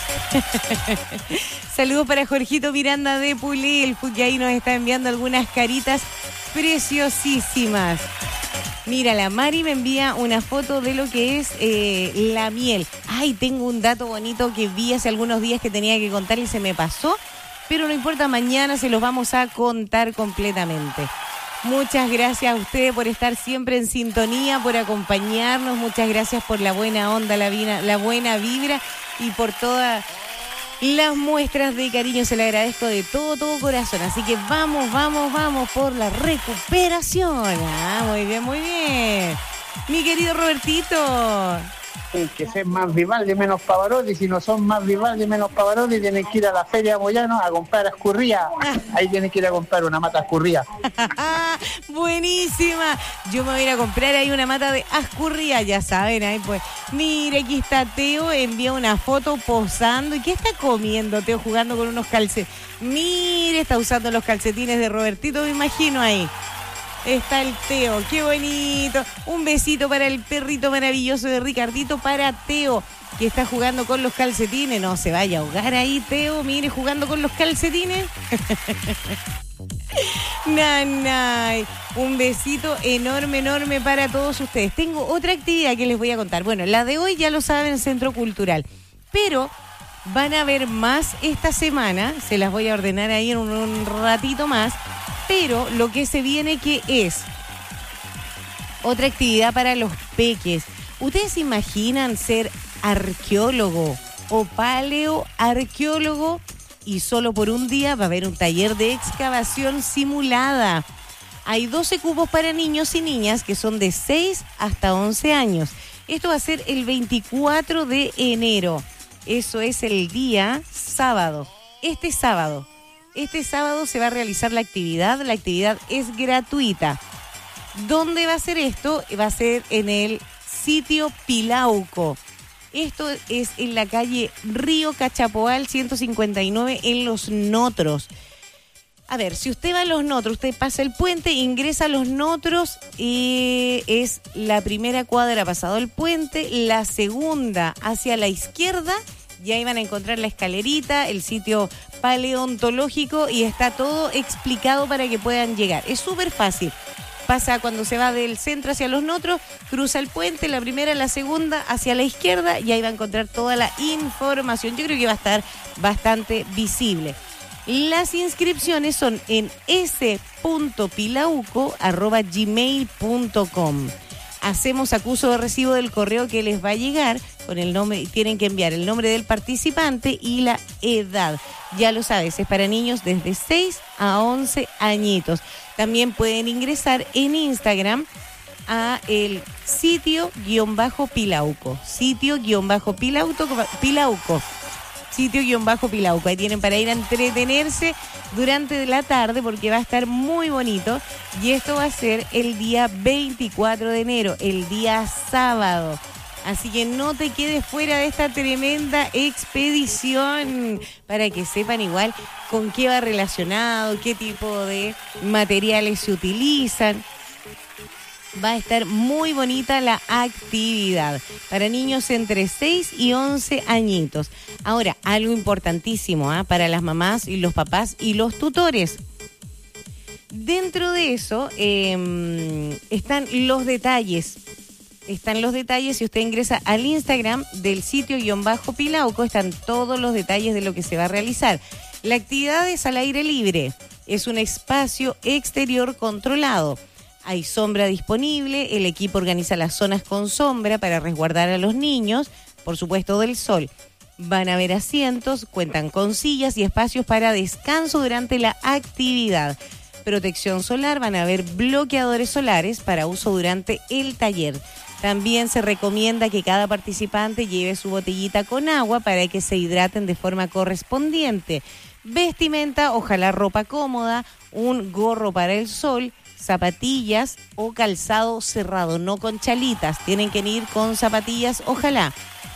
Speaker 7: Saludos para Jorgito Miranda de Pulil, que ahí nos está enviando algunas caritas preciosísimas. Mira, la Mari me envía una foto de lo que es eh, la miel. Ay, tengo un dato bonito que vi hace algunos días que tenía que contar y se me pasó, pero no importa, mañana se los vamos a contar completamente. Muchas gracias a ustedes por estar siempre en sintonía, por acompañarnos. Muchas gracias por la buena onda, la, vina, la buena vibra y por todas las muestras de cariño. Se le agradezco de todo, todo corazón. Así que vamos, vamos, vamos por la recuperación. Ah, muy bien, muy bien. Mi querido Robertito.
Speaker 9: Hay que ser más Vivaldi, menos Pavarotti. Si no son más Vivaldi, menos Pavarotti, tienen que ir a la Feria de Moyano a comprar escurría. Ahí tienen que ir a comprar una mata escurría.
Speaker 7: Buenísima. Yo me voy a ir a comprar ahí una mata de ascurría, ya saben. Ahí pues, mire, aquí está Teo, envía una foto posando. ¿Y qué está comiendo Teo? Jugando con unos calcetines. Mire, está usando los calcetines de Robertito, me imagino ahí. Está el Teo, qué bonito. Un besito para el perrito maravilloso de Ricardito, para Teo, que está jugando con los calcetines. No se vaya a ahogar ahí, Teo, mire, jugando con los calcetines. Nanay, un besito enorme, enorme para todos ustedes. Tengo otra actividad que les voy a contar. Bueno, la de hoy ya lo saben, Centro Cultural, pero van a ver más esta semana. Se las voy a ordenar ahí en un, un ratito más. Pero lo que se viene, que es otra actividad para los peques. ¿Ustedes se imaginan ser arqueólogo o paleoarqueólogo? Y solo por un día va a haber un taller de excavación simulada. Hay doce cupos para niños y niñas que son de seis hasta once años. Esto va a ser el veinticuatro de enero. Eso es el día sábado. Este sábado. Este sábado se va a realizar la actividad. La actividad es gratuita. ¿Dónde va a ser esto? Va a ser en el sitio Pilauco. Esto es en la calle Río Cachapoal ciento cincuenta y nueve en Los Notros. A ver, si usted va a Los Notros, usted pasa el puente, ingresa a Los Notros, y es la primera cuadra pasado el puente, la segunda hacia la izquierda, y ahí van a encontrar la escalerita, el sitio paleontológico, y está todo explicado para que puedan llegar. Es súper fácil. Pasa cuando se va del centro hacia Los Notros, cruza el puente, la primera, la segunda, hacia la izquierda, y ahí va a encontrar toda la información. Yo creo que va a estar bastante visible. Las inscripciones son en ese punto pilauco arroba gmail punto com. Hacemos acuso de recibo del correo que les va a llegar con el nombre, tienen que enviar el nombre del participante y la edad. Ya lo sabes, es para niños desde seis a once añitos. También pueden ingresar en Instagram a el sitio guión bajo Pilauco. Sitio guión bajo Pilauco. Pilauco. Sitio guión bajo Pilauco. Ahí tienen para ir a entretenerse durante la tarde porque va a estar muy bonito. Y esto va a ser el día veinticuatro de enero, el día sábado. Así que no te quedes fuera de esta tremenda expedición para que sepan igual con qué va relacionado, qué tipo de materiales se utilizan. Va a estar muy bonita la actividad para niños entre seis y once añitos. Ahora, algo importantísimo ¿eh? para las mamás y los papás y los tutores. Dentro de eso eh, están los detalles. Están los detalles, si usted ingresa al Instagram del sitio guión bajo Pilauco, están todos los detalles de lo que se va a realizar. La actividad es al aire libre, es un espacio exterior controlado. Hay sombra disponible, el equipo organiza las zonas con sombra para resguardar a los niños, por supuesto del sol. Van a haber asientos, cuentan con sillas y espacios para descanso durante la actividad. Protección solar, van a haber bloqueadores solares para uso durante el taller. También se recomienda que cada participante lleve su botellita con agua para que se hidraten de forma correspondiente. Vestimenta, ojalá ropa cómoda, un gorro para el sol, zapatillas o calzado cerrado, no con chalitas. Tienen que ir con zapatillas, ojalá.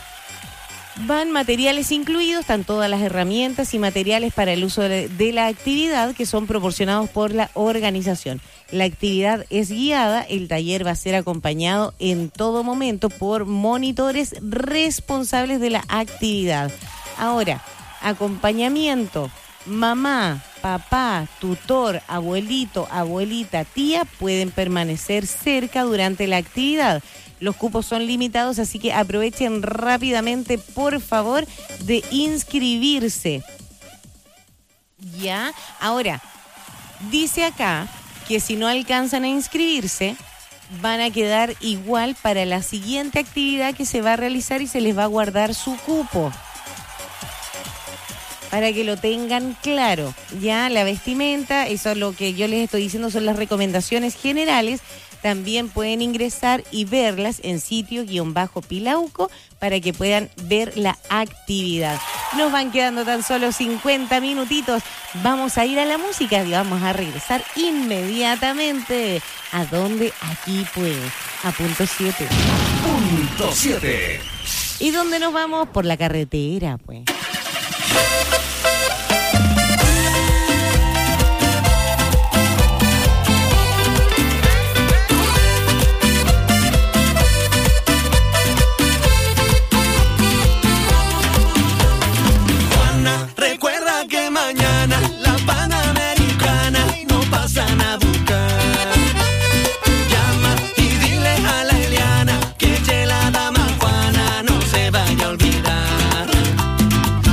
Speaker 7: Van materiales incluidos, están todas las herramientas y materiales para el uso de, de la actividad que son proporcionados por la organización. La actividad es guiada, el taller va a ser acompañado en todo momento por monitores responsables de la actividad. Ahora, acompañamiento, mamá, papá, tutor, abuelito, abuelita, tía pueden permanecer cerca durante la actividad. Los cupos son limitados, así que aprovechen rápidamente, por favor, de inscribirse. Ya, ahora, dice acá que si no alcanzan a inscribirse, van a quedar igual para la siguiente actividad que se va a realizar y se les va a guardar su cupo. Para que lo tengan claro. Ya, la vestimenta, eso es lo que yo les estoy diciendo, son las recomendaciones generales. También pueden ingresar y verlas en sitio guión bajo Pilauco para que puedan ver la actividad. Nos van quedando tan solo cincuenta minutitos. Vamos a ir a la música y vamos a regresar inmediatamente. ¿A dónde? Aquí pues, a punto siete.
Speaker 2: Punto siete.
Speaker 7: ¿Y dónde nos vamos? Por la carretera, pues.
Speaker 8: Recuerda que mañana la Panamericana no pasan a buscar. Llama y dile a la Eliana que la dama Juana no se vaya a olvidar.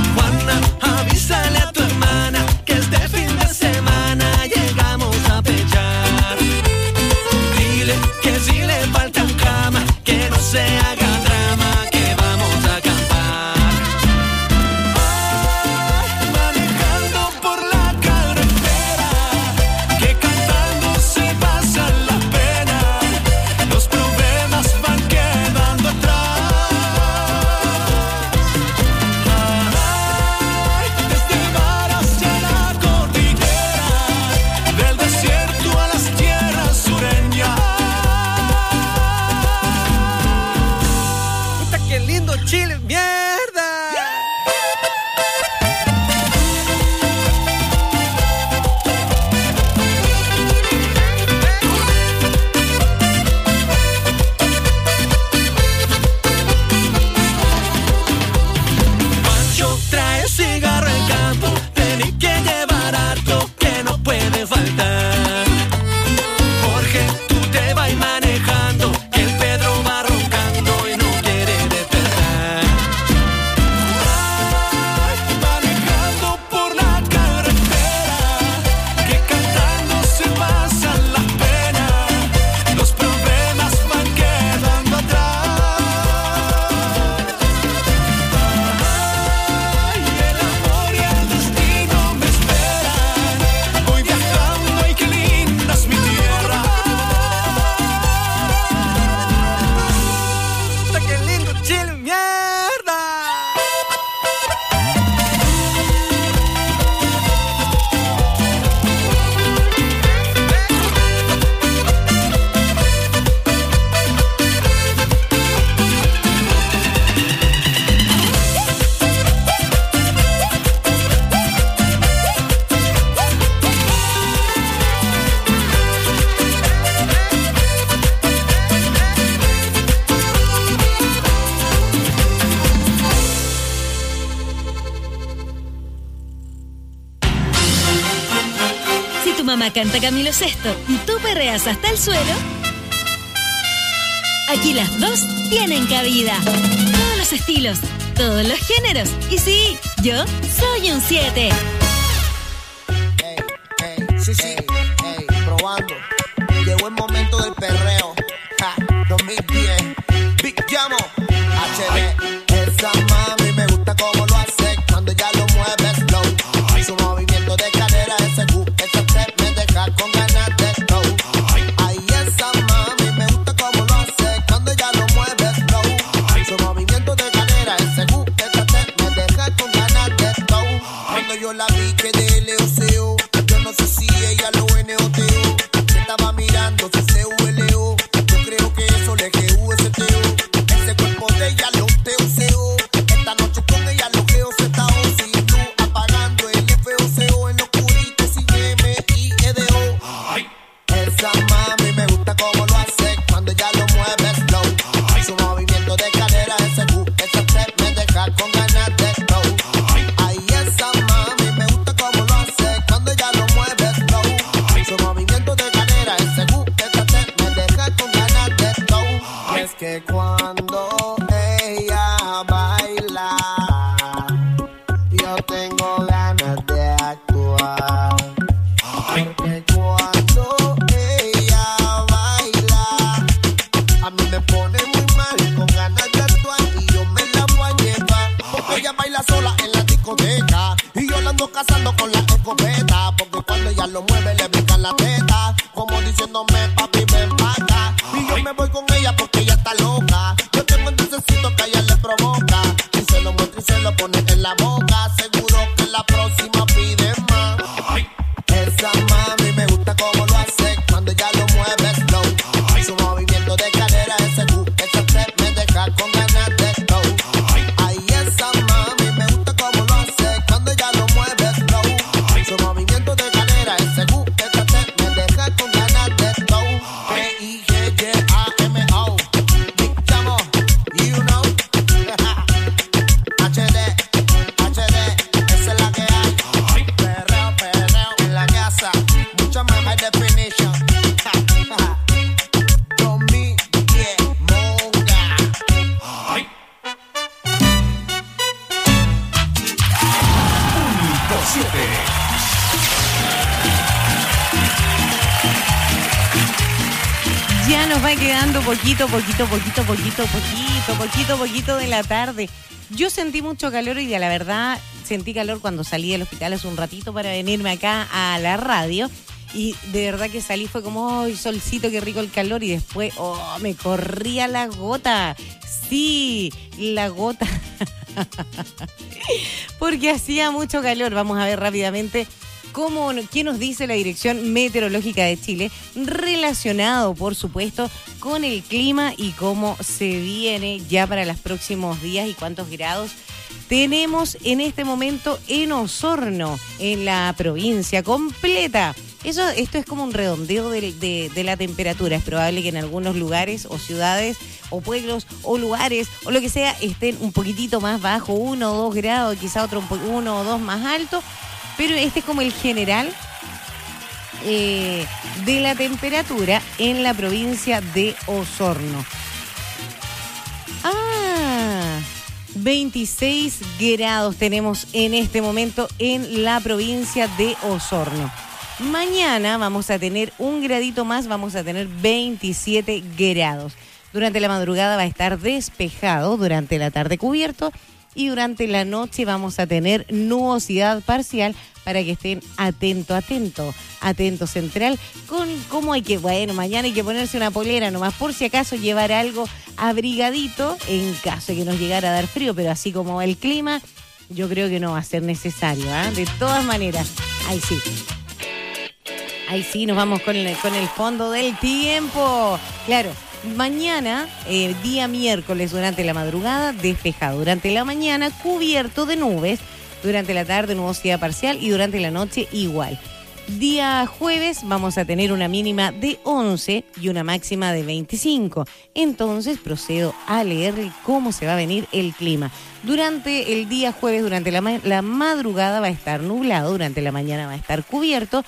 Speaker 6: mamá canta Camilo Sesto y tú perreas hasta el suelo, aquí las dos tienen cabida. Todos los estilos, todos los géneros. Y sí, yo soy un siete.
Speaker 17: Ey, sí, sí, ey, probando. Llegó el momento del perreo. Ja, dos mil diez. Big Llamo. H D. Esa mami me gusta como lo hace cuando ya lo mueve slow. Su movimiento de cadera, ese Q, ese step me deja con ganas de flow. Ay, esa mami me gusta como lo hace cuando ya lo mueve slow. Su movimiento de cadera, ese Q, ese step me deja con ganas de flow. Cuando yo la vi quedé leoseo. Yo no sé si ella lo N O T O. Estaba mirando su C U L O. Yo creo que eso le G U S T O. Ese cuerpo de ella lo T O C O. Esta noche con ella lo G O Z O. Sin luz apagando el F O C O. En lo oscurito sin M I E D O. Esa mami me gusta como lo hace cuando ella lo mueve slow. Su movimiento de cadera, ese Q, ese step me deja con ganas de flow. Ay, esa mami me gusta como lo hace cuando ella lo mueve slow. Su movimiento de cadera, ese Q, ese step me deja con ganas de flow. Es que cuando ella baila, yo tengo ganas de actuar. Porque cuando ella baila, a mí me pone muy mal, con ganas de actuar y yo me la voy a llevar. Porque ella baila sola en la discoteca y yo la ando cazando con la escopeta. Porque cuando ella lo mueve le brincan la teta, como diciéndome papi ven pa' acá. Y yo me voy con ella porque ella está loca. Yo tengo un dulcecito que a ella le provoca y se lo muestra y se lo pone en la boca. Seguro que la próxima pide más. Esa mami me gusta como lo hace cuando ella lo mueve slow. Su movimiento de cadera, ese Q, ese step me deja con ganas de flow. Ay, esa mami me gusta como lo hace cuando ella lo mueve slow. Su movimiento de cadera, ese Q, ese step me deja con ganas de flow. G I G G A M O. Big Llamo, you know. H D, H D, esa es la que hay. Perreo, perreo en la casa. Mucha más high definition. dos mil diez, monga.
Speaker 7: Ya nos va quedando poquito, poquito, poquito, poquito, poquito, poquito, poquito de la tarde. Yo sentí mucho calor y de la verdad sentí calor cuando salí del hospital hace un ratito para venirme acá a la radio. Y de verdad que salí, fue como, ¡ay, solcito, qué rico el calor! Y después, ¡oh, me corría la gota! Sí, la gota. Porque hacía mucho calor. Vamos a ver rápidamente cómo, qué nos dice la Dirección Meteorológica de Chile, relacionado, por supuesto, con el clima y cómo se viene ya para los próximos días y cuántos grados tenemos en este momento en Osorno, en la provincia completa. Eso, esto es como un redondeo de, de, de la temperatura. Es probable que en algunos lugares o ciudades o pueblos o lugares o lo que sea estén un poquitito más bajo, uno o dos grados, quizá otro un po- uno o dos más alto, pero este es como el general eh, de la temperatura en la provincia de Osorno. Ah, veintiséis grados tenemos en este momento en la provincia de Osorno. Mañana vamos a tener un gradito más, vamos a tener veintisiete grados. Durante la madrugada va a estar despejado, durante la tarde cubierto y durante la noche vamos a tener nubosidad parcial para que estén atento, atento, atento central con cómo hay que, bueno, mañana hay que ponerse una polera nomás por si acaso llevar algo abrigadito en caso de que nos llegara a dar frío, pero así como el clima, yo creo que no va a ser necesario, ¿eh? De todas maneras, ahí sí. Ahí sí, nos vamos con el, con el fondo del tiempo. Claro, mañana, eh, día miércoles, durante la madrugada, despejado. Durante la mañana, cubierto de nubes. Durante la tarde, nubosidad parcial. Y durante la noche, igual. Día jueves, vamos a tener una mínima de once y una máxima de veinticinco. Entonces, procedo a leerle cómo se va a venir el clima. Durante el día jueves, durante la, ma- la madrugada, va a estar nublado. Durante la mañana va a estar cubierto.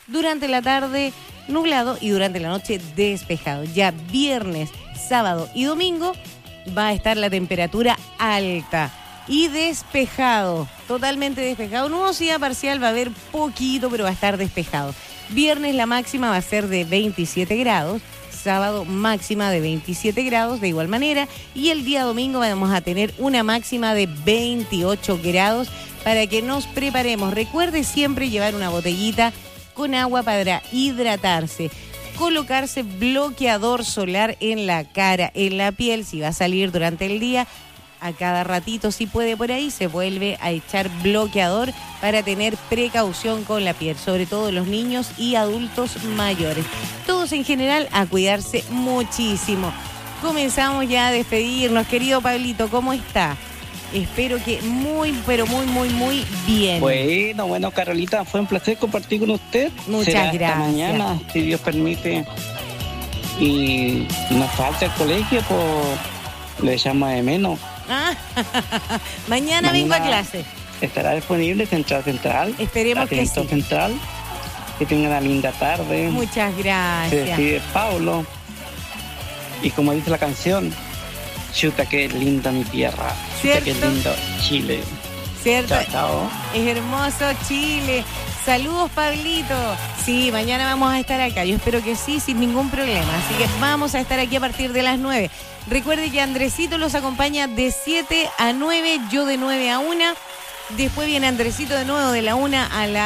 Speaker 7: Durante la tarde, nublado y durante la noche, despejado. Ya viernes, sábado y domingo va a estar la temperatura alta y despejado, totalmente despejado. Nubosidad parcial va a haber poquito, pero va a estar despejado. Viernes la máxima va a ser de veintisiete grados, sábado máxima de veintisiete grados de igual manera, y el día domingo vamos a tener una máxima de veintiocho grados para que nos preparemos. Recuerde siempre llevar una botellita con agua para hidratarse, colocarse bloqueador solar en la cara, en la piel, si va a salir durante el día. A cada ratito, si puede por ahí, se vuelve a echar bloqueador para tener precaución con la piel, sobre todo los niños y adultos mayores. Todos en general a cuidarse muchísimo. Comenzamos ya a despedirnos. Querido Pablito, ¿cómo está? Espero que muy, pero muy, muy, muy bien.
Speaker 18: Bueno, bueno, Carolita, fue un placer compartir con usted.
Speaker 7: Muchas
Speaker 18: Será
Speaker 7: gracias.
Speaker 18: Hasta mañana, si Dios permite. Y nos falta el colegio, pues le llamo de menos.
Speaker 7: Ah, mañana, mañana vengo a clase.
Speaker 18: Estará disponible Central Central.
Speaker 7: Esperemos que sí.
Speaker 18: Central. Que tenga una linda tarde.
Speaker 7: Muchas gracias.
Speaker 18: Se despide Paulo. Y como dice la canción, chuta que linda mi tierra. Chuta que lindo Chile.
Speaker 7: ¿Cierto?
Speaker 18: Chao, chao.
Speaker 7: Es hermoso Chile. Saludos, Pablito. Sí, mañana vamos a estar acá. Yo espero que sí, sin ningún problema. Así que vamos a estar aquí a partir de las nueve. Recuerde que Andresito los acompaña de siete a nueve, yo de nueve a una. Después viene Andresito de nuevo de la una a la